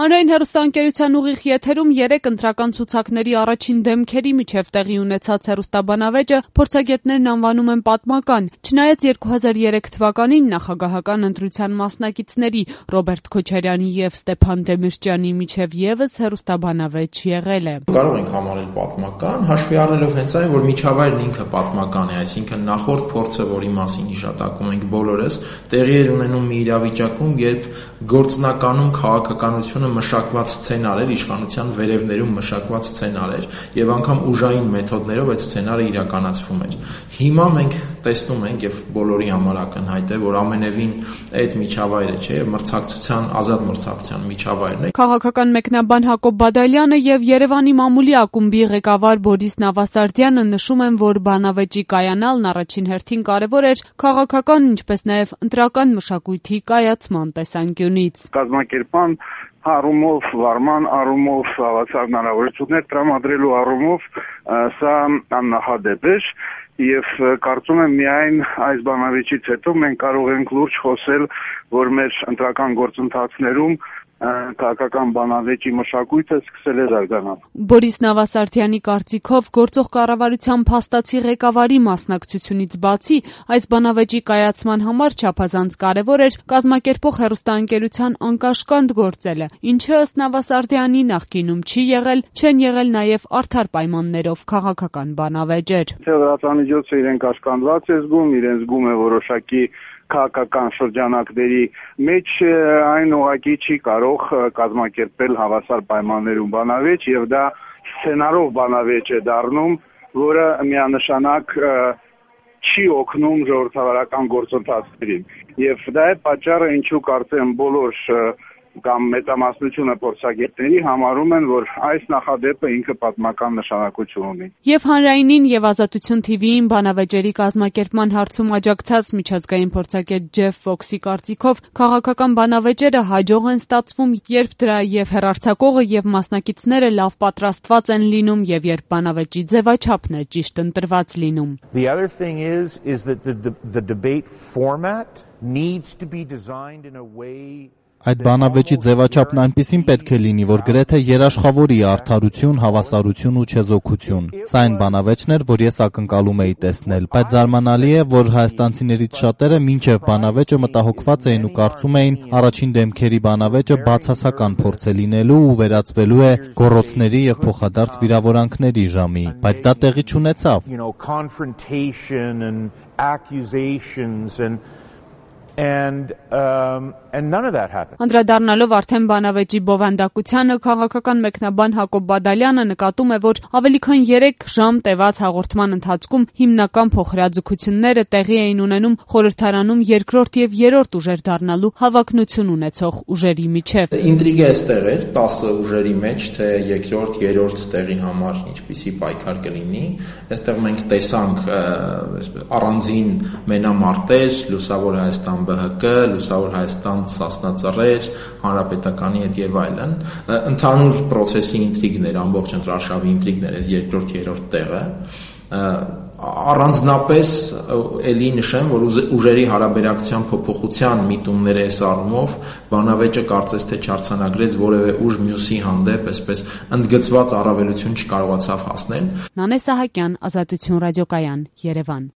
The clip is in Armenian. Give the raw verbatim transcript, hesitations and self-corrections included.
Հանրային հեռուստաընկերության ուղիղ եթերում երեք ընտրական ցուցակների առաջին դեմքերի միջև տեղի ունեցած հեռուստաբանավեճը փորձագետներն անվանում են պատմական, չնայած երկու հազար երեք թվականին նախագահական ընտրության մասնակիցների Ռոբերտ Քոչարյանի եւ Ստեփան Դեմիրճյանի միջև եւս հեռուստաբանավեճ եղել է։ Կարող ենք համարել պատմական, հաշվի առնելով հենց այն, որ միջավայրն ինքը պատմական է, այսինքն նախորդ փորձը, որի մասին հիշատակում ենք բոլորս, տեղի էր ունենում մի իրավիճակում, երբ գործնականում քաղաքականությունը մշակված սցենար էր, իշխանության վերևներում մշակված սցենար էր եւ անգամ ուժային մեթոդներով այդ սցենարը իրականացվում էր։ Հիմա մենք տեսնում ենք եւ բոլորի համար ակնհայտ է, որ ամենևին այդ միջավայրը չէ, մրցակցության, ազատ մրցակցության միջավայրն է։ Քաղաքական մեկնաբան Հակոբ Բադալյանը եւ Երևանի մամուլի ակումբի ղեկավար Բորիս Նավասարդյանը նշում են, որ բանավեճի կայանալն առաջին հերթին կարեւոր էր քաղաքական, ինչպես նաեւ ընտրական մշակույթի կայացման տեսանկյունից։ Կազմակերպման առումով, վարման առումով, հավասար հնարավորություններ տրամադրելու առումով սա աննախադեպ էր եւ կարծում եմ միայն այս բանավեճից հետո մենք կարող ենք լուրջ խոսել, որ մեր ընտրական գործընթացներում քաղաքական բանավեճի մշակույթը սկսել է զարգանալ։ Բորիս Նավասարդյանի կարծիքով գործող կառավարության փաստացի ղեկավարի մասնակցությունից բացի այս բանավեճի կայացման համար չափազանց կարևոր էր կազմակերպող հեռուստաընկերության անկաշկանդ գործելը, ինչը ըստ Նավասարդյանի նախկինում չի եղել, չեն եղել նաև արդար պայմաններով քաղաքական բանավեճեր։ Լրատվամիջոցը իրեն կաշկանդված է զգում, իրեն զգում է որոշակի քաղաքական շրջանակների մեջ այն ուղղակի չի կարող կազմակերպել հավասար պայմաններում բանավեճ եւ դա սցենարով բանավեճ է դառնում, որը միանշանակ չի օգնում ժողովրդավարական գործընթացներին եւ դա է պատճառը, ինչու կարծեմ բոլոր կամ մեծամասնությունը փորձագետների համարում են, որ այս նախադեպը ինքը պատմական նշանակություն ունի։ Եվ հանրայինին եւ Ազատություն թիվիին բանավեճերի կազմակերպման հարցում աջակցած միջազգային փորձագետ Ջեֆ Ֆոքսի կարծիքով քաղաքական բանավեճերը հաջող են ստացվում, երբ դրա եւ հեռարձակողը եւ մասնակիցները լավ պատրաստված են լինում եւ երբ բանավեճի ձևաչափն է ճիշտ ընտրված լինում։ The other thing is is that the the, the debate format needs to be designed in a way Այդ բանավեճի ձևաչափն այնպիսին պետք է լինի, որ գրեթե երաշխավորի արդարություն, հավասարություն ու չեզոքություն։ Սա այն բանավեճն էր, որ ես ակնկալում էի տեսնել, բայց զարմանալի է, որ հայաստանցիներից շատերը մինչև բանավեճը մտահոգված էին ու կարծում էին առաջին դեմքերի բանավեճը բացասական փորձ է լինելու ու վերածվելու է գոռոցների եւ փոխադարձ վիրավորանքների ժամի, բայց դա տեղի չունեցավ։ You know, confrontation and accusations and And um and none of that happened. Անդրադառնալով արդեն բանավեճի բովանդակությանը քաղաքական մեկնաբան Հակոբ Բադալյանը նկատում է, որ ավելի քան երեք ժամ տևած հաղորդման ընթացքում հիմնական փոխհրաձգությունները տեղի էին ունենում խորհրդարանում երկրորդ եւ երրորդ ուժեր դառնալու հավակնություն ունեցող ուժերի միջև։ Ինտրիգա էստեղ էր տասը ուժերի մեջ, թե երկրորդ, երրորդ տեղի համար ինչպիսի պայքար կլինի։ Այստեղ մենք տեսանք առանձին մենամարտեր, Լուսավոր Հայաստան Բ Հ Կ, Լուսավոր Հայաստան Սասնա Ծռեր, Հանրապետականի հետ եւ այլն, ընդհանուր process-ի ինտրիգներ, ամբողջ ընտրարշավի ինտրիգներ, այս երկրորդ, երրորդ տեղը, առանձնապես էլի նշեմ, որ ուժերի հարաբերակցության փոփոխության միտումները այս առումով բանավեճը կարծես թե չարձանագրեց որևէ ուժ մյուսի հանդեպ, այսպես ընդգծված առավելություն չկարողացավ հասնել։ Նանե Սահակյան, Ազատություն ռադիոկայան, Երևան։